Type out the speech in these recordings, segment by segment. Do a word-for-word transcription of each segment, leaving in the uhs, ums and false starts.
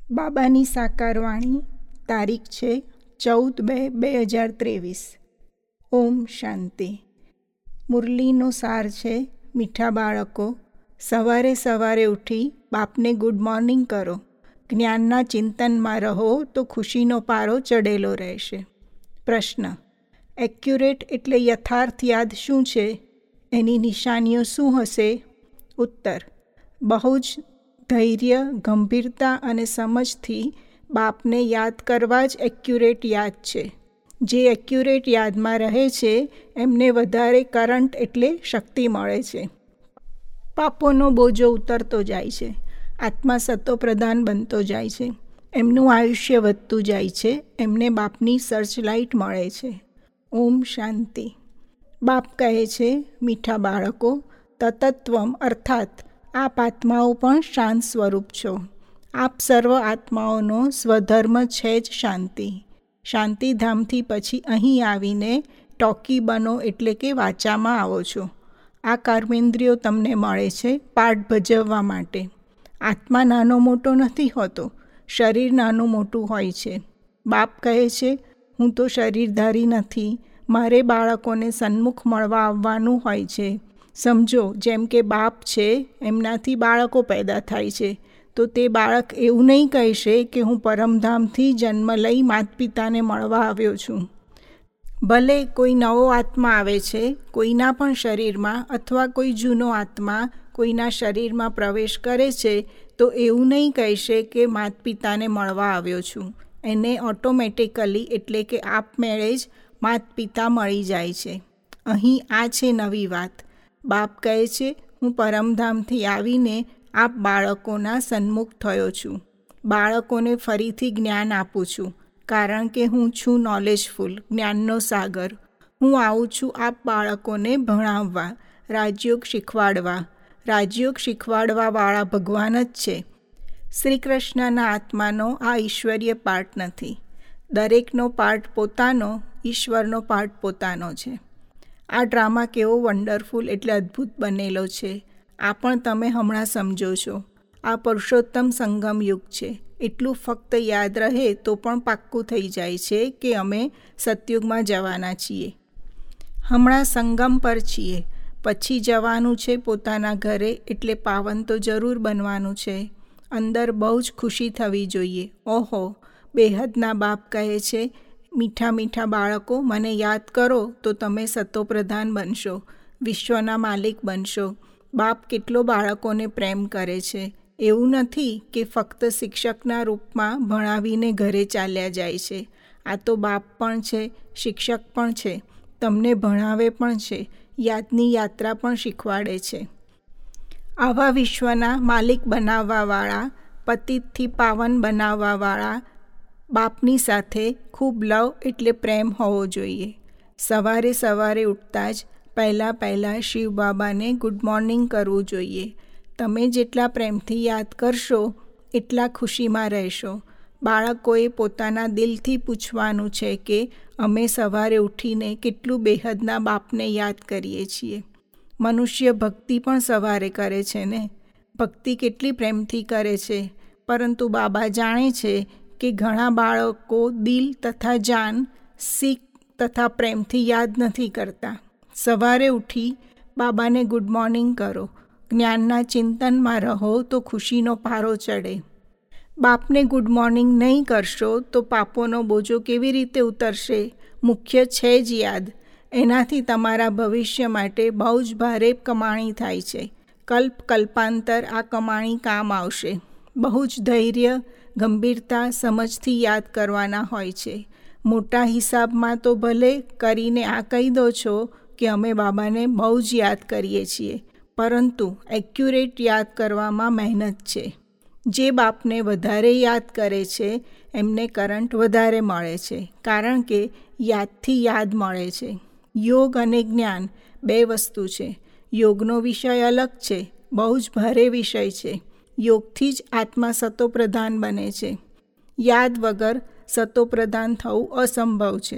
બાબાની સાકારવાણી, તારીખ છે ચૌદ બે બે હજાર ત્રેવીસ. ઓમ શાંતિ. મુરલીનો સાર છે, મીઠા બાળકો, સવારે સવારે ઉઠી બાપને ગુડ મોર્નિંગ કરો. જ્ઞાનના ચિંતનમાં રહો તો ખુશીનો પારો ચડેલો રહેશે. પ્રશ્ન: એક્યુરેટ એટલે યથાર્થ યાદ શું છે? એની નિશાનીઓ શું હશે? ઉત્તર: બહુ જ ધૈર્ય, ગંભીરતા અને સમજથી બાપને યાદ કરવા જ એક્યુરેટ યાદ છે. જે એક્યુરેટ યાદમાં રહે છે એમને વધારે કરંટ એટલે શક્તિ મળે છે. પાપોનો બોજો ઉતરતો જાય છે. આત્મા સતોપ્રધાન બનતો જાય છે. એમનું આયુષ્ય વધતું જાય છે. એમને બાપની સર્ચલાઇટ મળે છે. ઓમ શાંતિ. બાપ કહે છે, મીઠા બાળકો, તતત્વમ અર્થાત આપ આત્માઓ પણ શાંત સ્વરૂપ છો. આપ સર્વ આત્માઓનો સ્વધર્મ છે જ શાંતિ. શાંતિધામથી પછી અહીં આવીને ટોકી બનો એટલે કે વાચામાં આવો છો. આ કર્મેન્દ્રિયો તમને મળે છે પાઠ ભજવવા માટે. આત્મા નાનો મોટો નથી હોતો, શરીર નાનું મોટું હોય છે. બાપ કહે છે, હું તો શરીરધારી નથી, મારે બાળકોને સન્મુખ મળવા આવવાનું હોય છે. સમજો, જેમ કે બાપ છે એમનાથી બાળકો પેદા થાય છે, તો તે બાળક એવું નહીં કહેશે કે હું પરમધામથી જન્મ લઈ માતા પિતાને મળવા આવ્યો છું. ભલે કોઈ નવો આત્મા આવે છે કોઈના પણ શરીરમાં, અથવા કોઈ જૂનો આત્મા કોઈના શરીરમાં પ્રવેશ કરે છે, તો એવું નહીં કહેશે કે માતા પિતાને મળવા આવ્યો છું. એને ઓટોમેટિકલી એટલે કે આપમેળે જ માતા પિતા મળી જાય છે. અહીં આ છે નવી વાત. બાપ કહે છે, હું પરમધામથી આવીને આપ બાળકોના સન્મુખ થયો છું. બાળકોને ફરીથી જ્ઞાન આપું છું, કારણ કે હું છું નોલેજફુલ, જ્ઞાનનો સાગર. હું આવું છું આપ બાળકોને ભણાવવા, રાજયોગ શીખવાડવા. રાજયોગ શીખવાડવાવાળા ભગવાન જ છે. શ્રી કૃષ્ણના આત્માનો આ ઈશ્વરીય પાર્ટ નથી. દરેકનો પાર્ટ પોતાનો, ઈશ્વરનો પાર્ટ પોતાનો છે. આ ડ્રામા કેવો વન્ડરફુલ એટલે અદ્ભુત બનેલો છે, આ પણ તમે હમણાં સમજો છો. આ પુરુષોત્તમ સંગમ યુગ છે. એટલું ફક્ત યાદ રહે તો પણ પાક્કું થઈ જાય છે કે અમે સતયુગમાં જવાના છીએ. હમણાં સંગમ પર છીએ, પછી જવાનું છે પોતાના ઘરે, એટલે પાવન તો જરૂર બનવાનું છે. અંદર બહુ જ ખુશી થવી જોઈએ. ઓહો, બેહદના બાપ કહે છે, મીઠા મીઠા બાળકો, મને યાદ કરો તો તમે સતોપ્રધાન બનશો, વિશ્વના માલિક બનશો. બાપ કેટલો બાળકોને પ્રેમ કરે છે. એવું નથી કે ફક્ત શિક્ષકના રૂપમાં ભણાવીને ઘરે ચાલ્યા જાય છે. આ તો બાપ પણ છે, શિક્ષક પણ છે, તમને ભણાવે પણ છે, યાદની યાત્રા પણ શીખવાડે છે. આવા વિશ્વના માલિક બનાવવાવાળા, પતિતથી પાવન બનાવવાવાળા બાપની સાથે ખૂબ લવ એટલે પ્રેમ હોવો જોઈએ. સવારે સવારે ઉઠતા જ પહેલાં પહેલાં શિવ બાબાને ગુડ મોર્નિંગ કરવું જોઈએ. તમે જેટલા પ્રેમથી યાદ કરશો એટલા ખુશીમાં રહેશો. બાળકોએ પોતાના દિલથી પૂછવાનું છે કે અમે સવારે ઉઠીને કેટલું બેહદના બાપને યાદ કરીએ છીએ. મનુષ્ય ભક્તિ પણ સવારે કરે છે ને, ભક્તિ કેટલી પ્રેમથી કરે છે. પરંતુ બાબા જાણે છે કે ઘણા બાળકો દિલ તથા જાન, શીખ તથા પ્રેમથી યાદ નથી કરતા. સવારે ઉઠી બાબાને ગુડ મોર્નિંગ કરો. જ્ઞાનના ચિંતનમાં રહો તો ખુશીનો પારો ચડે. બાપને ગુડ મોર્નિંગ નહીં કરશો તો પાપોનો બોજો કેવી રીતે ઉતરશે? મુખ્ય છે જ યાદ. એનાથી તમારા ભવિષ્ય માટે બહુ જ ભારે કમાણી થાય છે. કલ્પ કલ્પાંતર આ કમાણી કામ આવશે. બહુ જ ધૈર્ય, ગંભીરતા, સમજથી યાદ કરવાના હોય છે. મોટા હિસાબમાં તો ભલે કરીને આ કહી દો છો કે અમે બાબાને બહુ જ યાદ કરીએ છીએ, પરંતુ એક્યુરેટ યાદ કરવામાં મહેનત છે. જે બાપને વધારે યાદ કરે છે એમને કરંટ વધારે મળે છે, કારણ કે યાદથી યાદ મળે છે. યોગ અને જ્ઞાન બે વસ્તુ છે. યોગનો વિષય અલગ છે, બહુ જ ભારે વિષય છે. યોગથી જ આત્મા સતોપ્રધાન બને છે. યાદ વગર સતોપ્રધાન થવું અસંભવ છે.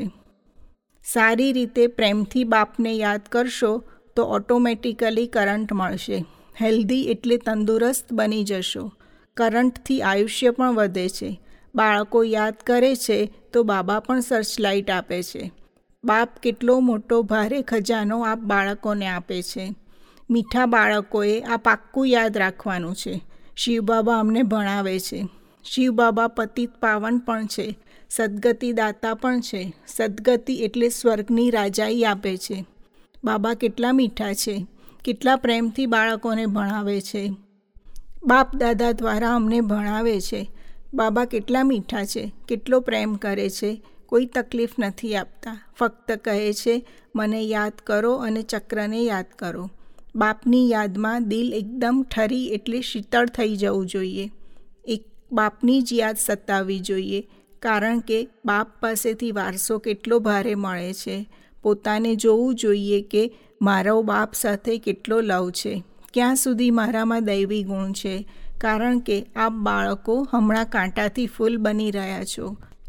સારી રીતે પ્રેમથી બાપને યાદ કરશો તો ઓટોમેટિકલી કરંટ મળશે. હેલ્ધી એટલે તંદુરસ્ત બની જશો. કરંટથી આયુષ્ય પણ વધે છે. બાળકો યાદ કરે છે તો બાબા પણ સર્ચલાઇટ આપે છે. બાપ કેટલો મોટો ભારે ખજાનો આપ બાળકોને આપે છે. મીઠા બાળકોએ આ પાક્કું યાદ રાખવાનું છે. શિવબાબા અમને ભણાવે છે. શિવબાબા પતિત પાવન પણ છે, સદગતિ દાતા પણ છે. સદગતિ એટલે સ્વર્ગની રાજાઈ આપે છે. બાબા કેટલા મીઠા છે, કેટલા પ્રેમથી બાળકોને ભણાવે છે. બાપ દાદા દ્વારા અમને ભણાવે છે. બાબા કેટલા મીઠા છે, કેટલો પ્રેમ કરે છે. કોઈ તકલીફ નથી આપતા, ફક્ત કહે છે મને યાદ કરો અને ચક્રને યાદ કરો. બાપની યાદમાં દિલ એકદમ ઠરી એટલે શીતળ થઈ જવું જોઈએ. એક બાપની જ યાદ સતાવવી જોઈએ, કારણ કે બાપ પાસેથી વારસો કેટલો ભારે મળે છે. પોતાને જોવું જોઈએ કે મારો બાપ સાથે કેટલો લવ છે, ક્યાં સુધી મારામાં દૈવી ગુણ છે. કારણ કે આપ બાળકો હમણાં કાંટાથી ફૂલ બની રહ્યા છો.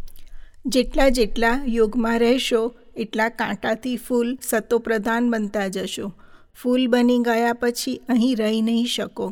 જેટલા જેટલા યોગમાં રહેશો એટલા કાંટાથી ફૂલ સતોપ્રધાન બનતા જશો. ફૂલ બની ગયા પછી અહીં રહી નહીં શકો.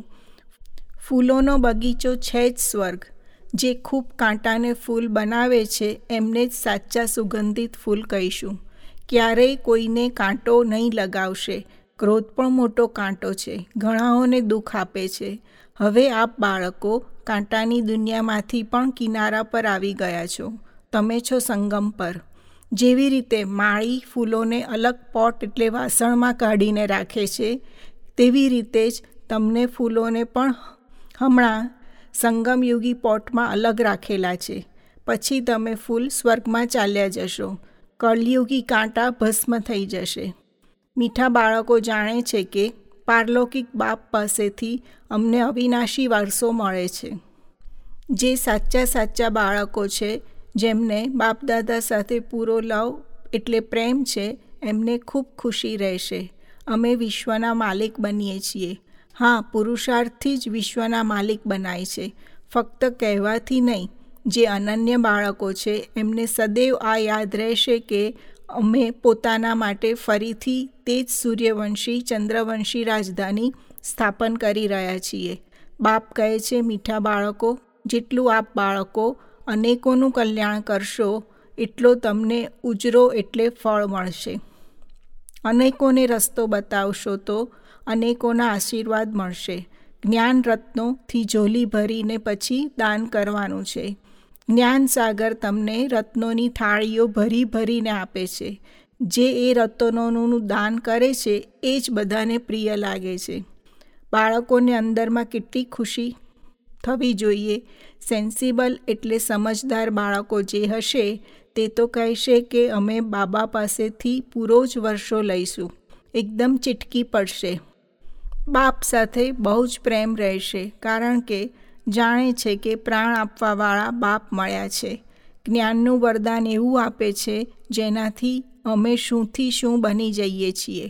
ફૂલોનો બગીચો છે જ સ્વર્ગ. જે ખૂબ કાંટાને ફૂલ બનાવે છે એમને જ સાચા સુગંધિત ફૂલ કહીશું. ક્યારેય કોઈને કાંટો નહીં લગાવશે. ક્રોધ પણ મોટો કાંટો છે, ઘણાઓને દુઃખ આપે છે. હવે આપ બાળકો કાંટાની દુનિયામાંથી પણ કિનારા પર આવી ગયા છો. તમે છો સંગમ પર. જેવી રીતે માળી ફૂલોને અલગ પોટ એટલે વાસણમાં કાઢીને રાખે છે, તેવી રીતે જ તમને ફૂલોને પણ હમણાં સંગમયુગી પોટમાં અલગ રાખેલા છે. પછી તમે ફૂલ સ્વર્ગમાં ચાલ્યા જશો. કળયુગી કાંટા ભસ્મ થઈ જશે. મીઠા બાળકો જાણે છે કે પારલૌકિક બાપ પાસેથી અમને અવિનાશી વારસો મળે છે. જે સાચા સાચા બાળકો છે, જેમને બાપ દાદા સાથે પૂરો લવ એટલે પ્રેમ છે, એમને ખૂબ ખુશી રહેશે. અમે વિશ્વના માલિક બનીએ છીએ. હા, પુરુષાર્થથી જ વિશ્વના માલિક બનાય છે, ફક્ત કહેવાથી નહીં. જે અનન્ય બાળકો છે એમને સદૈવ આ યાદ રહેશે કે અમે પોતાના માટે ફરીથી તે જ સૂર્યવંશી ચંદ્રવંશી રાજધાની સ્થાપન કરી રહ્યા છીએ. બાપ કહે છે મીઠા બાળકો, જેટલું આપ બાળકો અનેકોનું કલ્યાણ કરશો એટલો તમને ઉજરો એટલે ફળ મળશે. અનેકોને રસ્તો બતાવશો તો અનેકોના આશીર્વાદ મળશે. જ્ઞાન રત્નોથી ઝોલી ભરીને પછી દાન કરવાનું છે. જ્ઞાન સાગર તમને રત્નોની થાળીઓ ભરી ભરીને આપે છે. જે એ રત્નોનું દાન કરે છે એ જ બધાને પ્રિય લાગે છે. બાળકોને અંદરમાં કેટલી ખુશી થવી જોઈએ. સેન્સિબલ એટલે સમજદાર બાળકો જે હશે તે તો કહેશે કે અમે બાબા પાસેથી પૂરો જ વર્ષો લઈશું. એકદમ ચીટકી પડશે. બાપ સાથે બહુ જ પ્રેમ રહેશે, કારણ કે જાણે છે કે પ્રાણ આપવાવાળા બાપ મળ્યા છે. જ્ઞાનનું વરદાન એવું આપે છે જેનાથી અમે શુંથી શું બની જઈએ છીએ.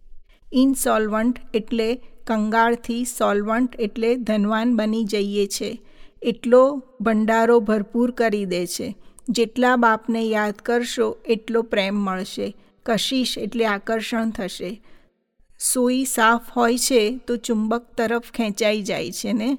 ઇનસોલ્વન્ટ એટલે કંગાળથી સોલ્વન્ટ એટલે ધનવાન બની જઈએ છે. એટલો ભંડારો ભરપૂર કરી દે છે. જેટલા બાપને યાદ કરશો એટલો પ્રેમ મળશે. કશિશ એટલે આકર્ષણ થશે. સોઈ સાફ હોય છે તો ચુંબક તરફ ખેંચાઈ જાય છે ને.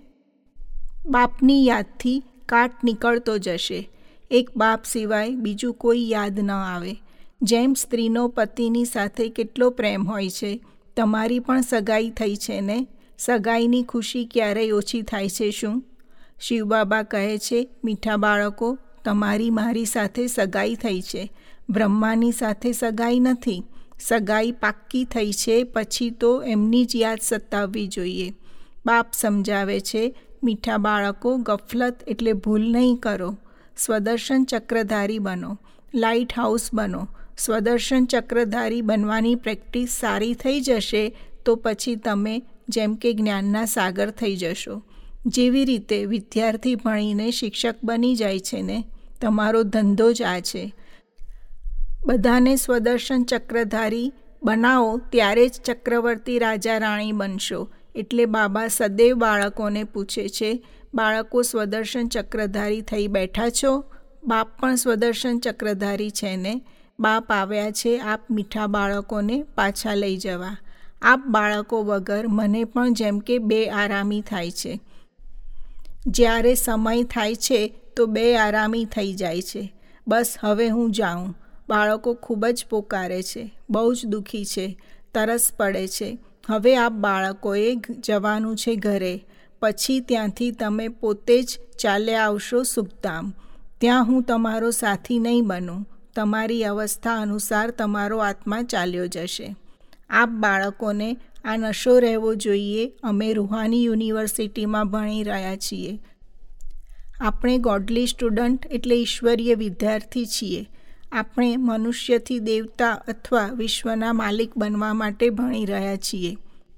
બાપની યાદથી કાટ નીકળતો જશે. એક બાપ સિવાય બીજું કોઈ યાદ ન આવે. જેમ સ્ત્રીનો પતિની સાથે કેટલો પ્રેમ હોય છે. તમારી પણ સગાઈ થઈ છે ને. સગાઈની ખુશી ક્યારેય ઓછી થાય છે શું? શિવબાબા કહે છે મીઠા બાળકો, તમારી મારી સાથે સગાઈ થઈ છે. બ્રહ્માની સાથે સગાઈ નથી. સગાઈ પાક્કી થઈ છે પછી તો એમની જ યાદ સતાવવી જોઈએ. બાપ સમજાવે છે મીઠા બાળકો, ગફલત એટલે ભૂલ નહીં કરો. સ્વદર્શન ચક્રધારી બનો, લાઇટ હાઉસ બનો. સ્વદર્શન ચક્રધારી બનવાની પ્રેક્ટિસ સારી થઈ જશે તો પછી તમે જેમ કે જ્ઞાનના સાગર થઈ જશો. જેવી રીતે વિદ્યાર્થી ભણીને શિક્ષક બની જાય છે ને, તમારો ધંધો જ આ છે. બધાને સ્વદર્શન ચક્રધારી બનાવો ત્યારે જ ચક્રવર્તી રાજા રાણી બનશો. એટલે બાબા સદૈવ બાળકોને પૂછે છે, બાળકો સ્વદર્શન ચક્રધારી થઈ બેઠા છો? બાપ પણ સ્વદર્શન ચક્રધારી છે ને. બાપ આવ્યા છે આપ મીઠા બાળકોને પાછા લઈ જવા. આપ બાળકો વગર મને પણ જેમ કે બે આરામી થાય છે. જ્યારે સમય થાય છે તો બે આરામી થઈ જાય છે. બસ હવે હું જાઉં. બાળકો ખૂબ જ પોકારે છે, બહુ જ દુઃખી છે, તરસ પડે છે. હવે આપ બાળકોએ જવાનું છે ઘરે. પછી ત્યાંથી તમે પોતે જ ચાલ્યા આવશો સુખધામ. ત્યાં હું તમારો સાથી નહીં બનું. તમારી અવસ્થા અનુસાર તમારો આત્મા ચાલ્યો જશે. આપ બાળકોને આ નશો રહેવો જોઈએ. અમે રૂહાની યુનિવર્સિટીમાં ભણી રહ્યા છીએ. આપણે ગોડલી સ્ટુડન્ટ એટલે ઈશ્વરીય વિદ્યાર્થી છીએ. આપણે મનુષ્યથી દેવતા અથવા વિશ્વના માલિક બનવા માટે ભણી રહ્યા છીએ.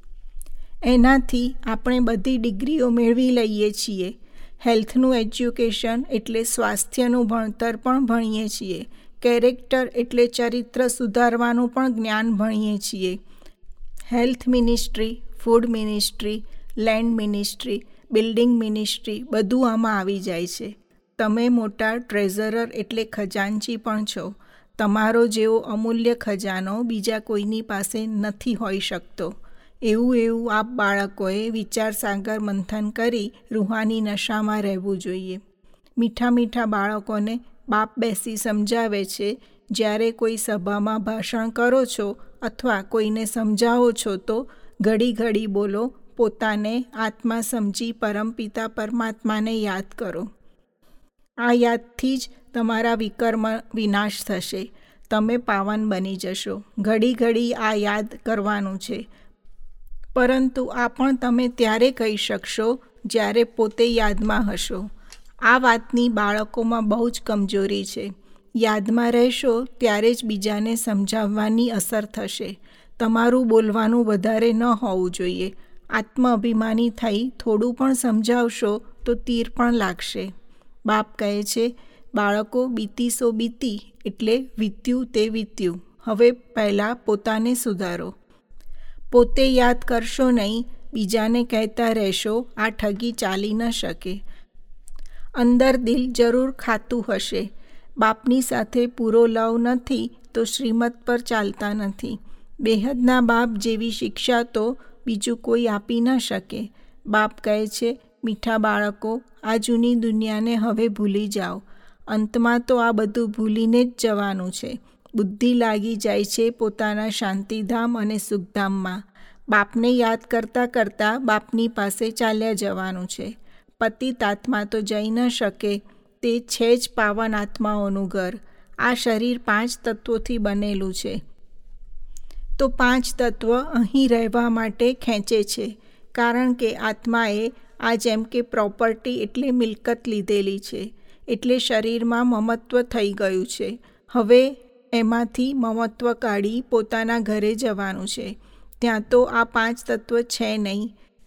એનાથી આપણે બધી ડિગ્રીઓ મેળવી લઈએ છીએ. હેલ્થનું એજ્યુકેશન એટલે સ્વાસ્થ્યનું ભણતર પણ ભણીએ છીએ. કેરેક્ટર એટલે ચરિત્ર સુધારવાનું પણ જ્ઞાન ભણીએ છીએ. Health ministry, food ministry, land ministry, building ministry બધું આમાં આવી જાય છે. તમે મોટા ટ્રેઝરર એટલે ખજાનચી પણ છો. તમારો જેવો અમૂલ્ય ખજાનો બીજા કોઈની પાસે નથી હોઈ શકતો. એવું એવું આપ બાળકોએ વિચાર સાગર મંથન કરી રૂહાની નશામાં રહેવું જોઈએ. મીઠા મીઠા બાળકોને બાપ બેસી સમજાવે છે. જ્યારે કોઈ સભામાં ભાષણ કરો છો અથવા કોઈને સમજાવો છો તો ઘડી ઘડી બોલો, પોતાને આત્મા સમજી પરમપિતા પરમાત્માને યાદ કરો. આ યાદથી જ તમારા વિકર્મ વિનાશ થશે. તમે પાવન બની જશો. ઘડી ઘડી આ યાદ કરવાનું છે. પરંતુ આ પણ તમે ત્યારે કહી શકશો જ્યારે પોતે યાદમાં હશો. આ વાતની બાળકોમાં બહુ જ કમજોરી છે. યાદમાં રહેશો ત્યારે જ બીજાને સમજાવવાની અસર થશે. તમારું બોલવાનું વધારે ન હોવું જોઈએ. આત્મ અભિમાની થઈ થોડું પણ સમજાવશો તો તીર પણ લાગશે. બાપ કહે છે, બાળકો બીતી સો બીતી એટલે વીત્યું તે વીત્યું. હવે પહેલાં પોતાને સુધારો. પોતે યાદ કરશો નહીં, બીજાને કહેતા રહેશો, આ ઠગી ચાલી ન શકે. અંદર દિલ જરૂર ખાતું હશે. બાપની સાથે પૂરો લવ નથી તો શ્રીમત પર ચાલતા નથી. બેહદના બાપ જેવી શિક્ષા તો બીજું કોઈ આપી ન શકે. બાપ કહે છે, મીઠા બાળકો, આ જૂની દુનિયાને હવે ભૂલી જાઓ. અંતમાં તો આ બધું ભૂલીને જ જવાનું છે. બુદ્ધિ લાગી જાય છે પોતાના શાંતિધામ અને સુખધામમાં. બાપને યાદ કરતાં કરતાં બાપની પાસે ચાલ્યા જવાનું છે. પતિત આત્મા તો જઈ ન શકે. તે છે જ પાવન આત્માઓનું ઘર. આ શરીર પાંચ તત્વોથી બનેલું છે. તો પાંચ તત્વ અહીં રહેવા માટે ખેંચે છે. કારણ કે આત્માએ આ જેમ કે પ્રોપર્ટી એટલે મિલકત લીધેલી છે. એટલે શરીરમાં મમત્વ થઈ ગયું છે. હવે એમાંથી મમત્વ કાઢી પોતાના ઘરે જવાનું છે. ત્યાં તો આ પાંચ તત્વ છે નહીં.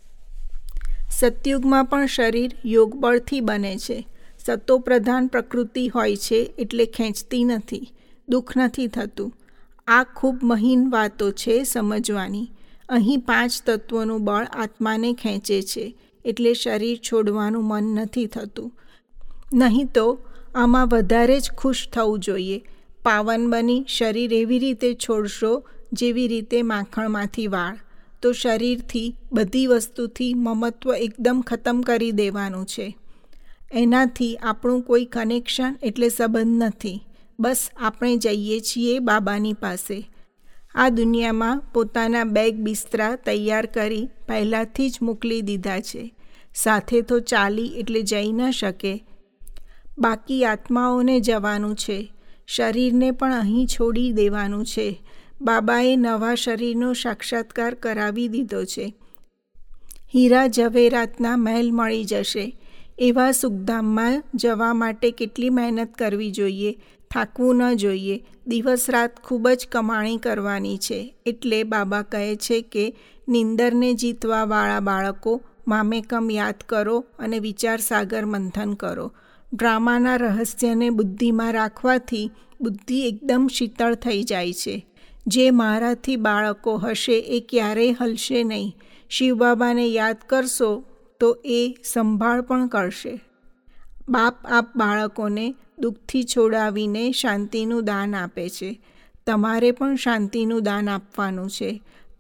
સતયુગમાં પણ શરીર યોગબળથી બને છે. સતોપ્રધાન પ્રકૃતિ હોય છે એટલે ખેંચતી નથી, દુઃખ નથી થતું. આ ખૂબ મહીન વાતો છે સમજવાની. અહીં પાંચ તત્વોનું બળ આત્માને ખેંચે છે એટલે શરીર છોડવાનું મન નથી થતું. નહીં તો આમાં વધારે જ ખુશ થવું જોઈએ. પાવન બની શરીર એવી રીતે છોડશો જેવી રીતે માખણમાંથી વાળ. તો શરીરથી બધી વસ્તુથી મમત્વ એકદમ ખતમ કરી દેવાનું છે. એનાથી આપણું કોઈ કનેક્શન એટલે સંબંધ નથી. બસ આપણે જઈએ છીએ બાબાની પાસે. આ દુનિયામાં પોતાના બેગ બિસ્તરા તૈયાર કરી પહેલાંથી જ મોકલી દીધા છે. સાથે તો ચાલી એટલે જઈ ન શકે. બાકી આત્માઓને જવાનું છે. શરીરને પણ અહીં છોડી દેવાનું છે. બાબાએ નવા શરીરનો સાક્ષાત્કાર કરાવી દીધો છે. હીરા ઝવેરાતના મહેલ મળી જશે. એવા સુખધામમાં જવા માટે કેટલી મહેનત કરવી જોઈએ. થાકવું ન જોઈએ. દિવસ રાત ખૂબ જ કમાણી કરવાની છે. એટલે બાબા કહે છે કે નિંદરને જીતવાવાળા બાળકો મામેકમ યાદ કરો અને વિચાર સાગર મંથન કરો. ડ્રામાના રહસ્યને બુદ્ધિમાં રાખવાથી બુદ્ધિ એકદમ શીતળ થઈ જાય છે. જે મારાથી બાળકો હશે એ ક્યારેય હલશે નહીં. શિવબાબાને યાદ કરશો તો એ સંભાળ પણ કરશે. બાપ આપ બાળકોને દુઃખથી છોડાવીને શાંતિનું દાન આપે છે. તમારે પણ શાંતિનું દાન આપવાનું છે.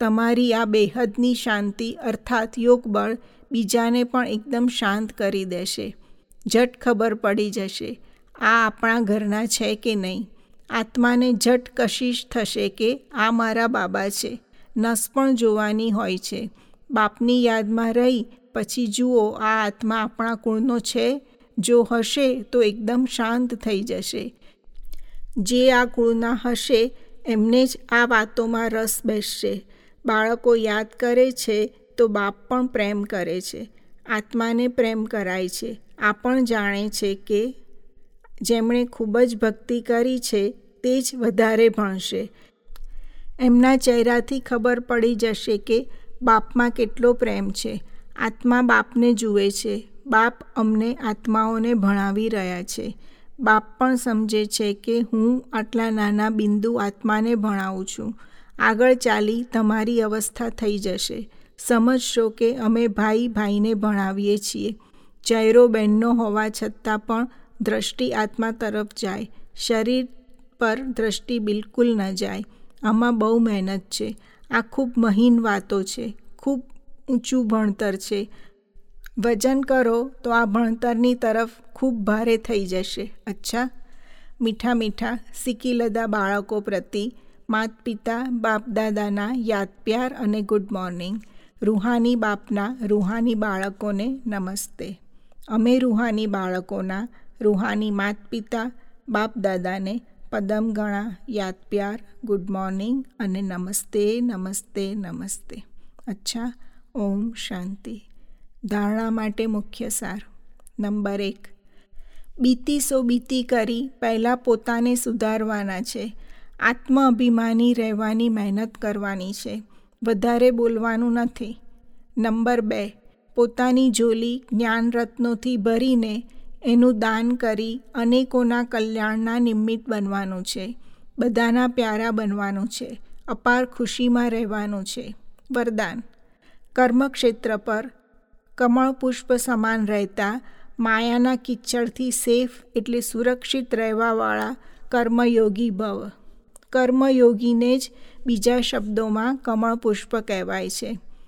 તમારી આ બેહદની શાંતિ અર્થાત યોગબળ બીજાને પણ એકદમ શાંત કરી દેશે. ઝટ ખબર પડી જશે આ આપણા ઘરના છે કે નહીં. આત્માને ઝટ કશિશ થશે કે આ મારા બાબા છે. નસ પણ જોવાની હોય છે. બાપની યાદમાં રહી પછી જુઓ આ આત્મા આપણા કુળનો છે. જો હશે તો એકદમ શાંત થઈ જશે. જે આ કુળના હશે એમને જ આ વાતોમાં રસ બેસશે. બાળકો યાદ કરે છે તો બાપ પણ પ્રેમ કરે છે. આત્માને પ્રેમ કરાય છે. આ પણ જાણે છે કે જેમણે ખૂબ જ ભક્તિ કરી છે તે જ વધારે ભણશે. એમના ચહેરાથી ખબર પડી જશે કે બાપમાં કેટલો પ્રેમ છે. આત્મા બાપને જુએ છે. બાપ અમને આત્માઓને ભણાવી રહ્યા છે. બાપ પણ સમજે છે કે હું આટલા નાના બિંદુ આત્માને ભણાવું છું. આગળ ચાલી તમારી અવસ્થા થઈ જશે. સમજશો કે અમે ભાઈ ભાઈને ભણાવીએ છીએ. ચહેરો બહેનનો હોવા છતાં પણ દ્રષ્ટિ આત્મા તરફ જાય. શરીર પર દ્રષ્ટિ બિલકુલ ન જાય. આમાં બહુ મહેનત છે. આ ખૂબ મહીન વાતો છે. ખૂબ ઊંચું ભણતર છે. વજન કરો તો આ ભણતરની તરફ ખૂબ ભારે થઈ જશે. અચ્છા. મીઠા મીઠા સિકીલદા બાળકો પ્રતિ માત પિતા બાપ દાદાના યાદ પ્યાર અને ગુડ મોર્નિંગ. રૂહાની બાપના રૂહાની બાળકોને નમસ્તે. અમે રૂહાની બાળકોના રૂહાની માત પિતા બાપ દાદાને પદમ ગણા યાદ પ્યાર ગુડ મોર્નિંગ અને નમસ્તે નમસ્તે નમસ્તે. અચ્છા. ઓમ શાંતિ. ધારણા માટે મુખ્ય સાર. નંબર એક, બીતી સો બીતી કરી પહેલાં પોતાને સુધારવાના છે. આત્મ અભિમાની રહેવાની મહેનત કરવાની છે. વધારે બોલવાનું નથી. નંબર બે, પોતાની ઝોલી જ્ઞાન રત્નોથી ભરીને એનું દાન કરી અનેકોના કલ્યાણના નિમિત્ત બનવાનું છે. બધાના પ્યારા બનવાનું છે. અપાર ખુશીમાં રહેવાનું છે. વરદાન. કર્મક્ષેત્ર પર કમળ પુષ્પ સમાન રહેતા માયાના કિચડથી સેફ એટલે સુરક્ષિત રહેવાવાળા કર્મયોગી ભવ. કર્મયોગીને જ બીજા શબ્દોમાં કમળ પુષ્પ કહેવાય છે.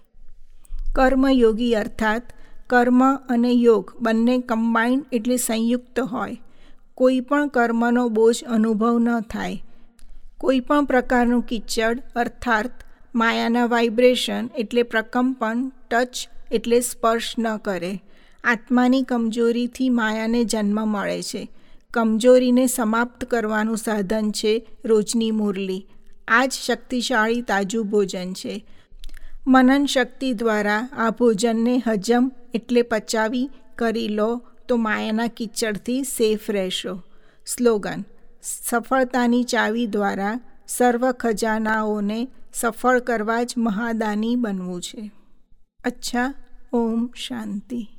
કર્મયોગી અર્થાત કર્મ અને યોગ બંને કમ્બાઇન્ડ એટલે સંયુક્ત હોય. કોઈ પણ કર્મનો બોજ અનુભવ ન થાય. કોઈ પણ પ્રકારનું કિચડ અર્થાત માયાના વાઇબ્રેશન એટલે પ્રકંપન ટચ એટલે સ્પર્શ ન કરે. આત્માની કમજોરીથી માયાને જન્મ મળે છે. કમજોરીને સમાપ્ત કરવાનું સાધન છે રોજની મુરલી. આ જ શક્તિશાળી તાજું ભોજન છે. મનન શક્તિ દ્વારા આ ભોજનને હજમ એટલે પચાવી કરી લો તો માયાના કિચડથી સેફ રહેશો. સ્લોગન. સફળતાની ચાવી દ્વારા સર્વ ખજાનાઓને સફળ કરવા જ મહાદાની બનવું છે. અચ્છા. ઓમ શાંતિ.